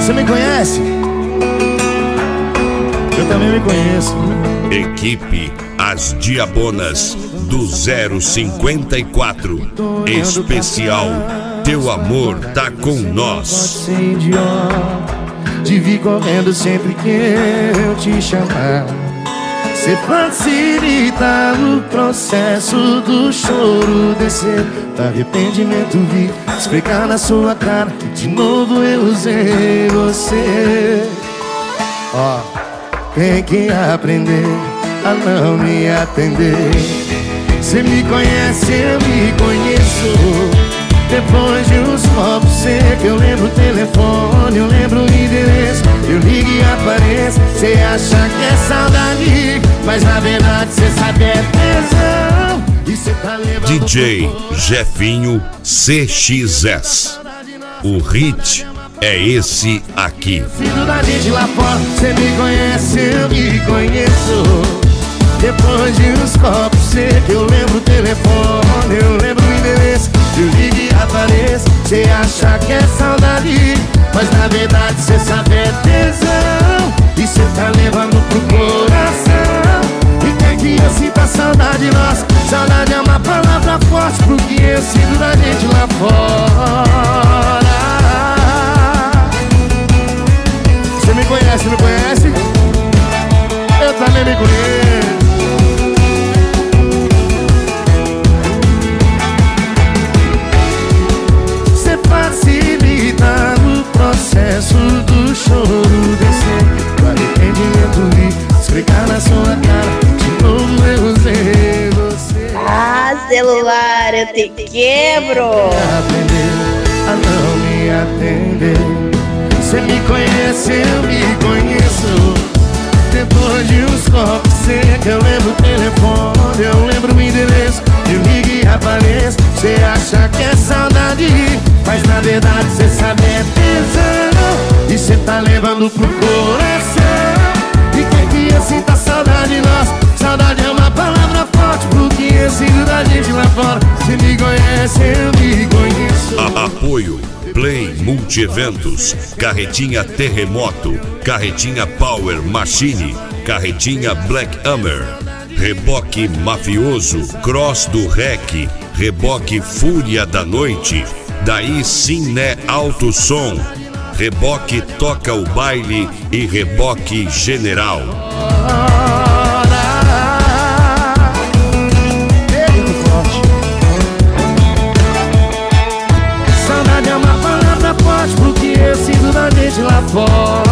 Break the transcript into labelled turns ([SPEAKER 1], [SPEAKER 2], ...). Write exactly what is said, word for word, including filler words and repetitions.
[SPEAKER 1] Você me conhece? Eu também me conheço.
[SPEAKER 2] Equipe As Diabonas do zero cinquenta e quatro. Especial Teu Amor Tá Com Nós.
[SPEAKER 1] Pode ser idiota de vir correndo sempre que eu te chamar. Você facilita o processo do choro descer, do arrependimento vir explicar na sua cara que de novo eu usei você. Ó, tem que aprender a não me atender. Você me conhece, eu me conheço. Depois de uns copos secos, eu lembro o telefone, eu lembro o endereço. Eu ligo e apareço. Cê acha que é saudade, mas na verdade cê sabe é tesão. E cê tá levando
[SPEAKER 2] D J Jefinho C X S. O hit é esse aqui.
[SPEAKER 1] Filho da gente lá fora, cê me conhece, eu me conheço. Depois de uns copos secos, eu lembro o telefone, eu lembro o endereço. Eu ligo e apareço. Cê acha que é saudade, mas na verdade cê sabe é tesão. E cê tá levando pro coração. E quer que eu sinta saudade nossa? Saudade é uma palavra forte pro que eu sinto da gente lá fora. Você me conhece, me conhece? Eu também me conheço. Você facilita o processo do choro descer, do arrependimento vir explicar na sua cara de novo eu usei você.
[SPEAKER 3] Ah, celular, eu te quebro.
[SPEAKER 1] Aprender a não me atender. Você me conhece, eu me conheço. Depois de uns copos secos, eu lembro o telefone, eu lembro o endereço. Eu ligo e apareço. Cê acha que é saudade, mas na verdade cê sabe é tesão. E cê tá levando pro coração. E quer que eu sinta saudade nossa? Saudade é uma palavra forte pro que eu sinto da gente lá fora. Cê me conhece, eu me conheço.
[SPEAKER 2] A apoio Play Multieventos, Carretinha Terremoto, Carretinha Power Machine, Carretinha Black Hammer, Reboque Mafioso, Cross do Rec, Reboque Fúria da Noite, Daí Sim Né Alto Som, Reboque Toca o Baile e Reboque General.
[SPEAKER 1] Saudade é uma palavra forte pro que eu sinto da gente lá fora.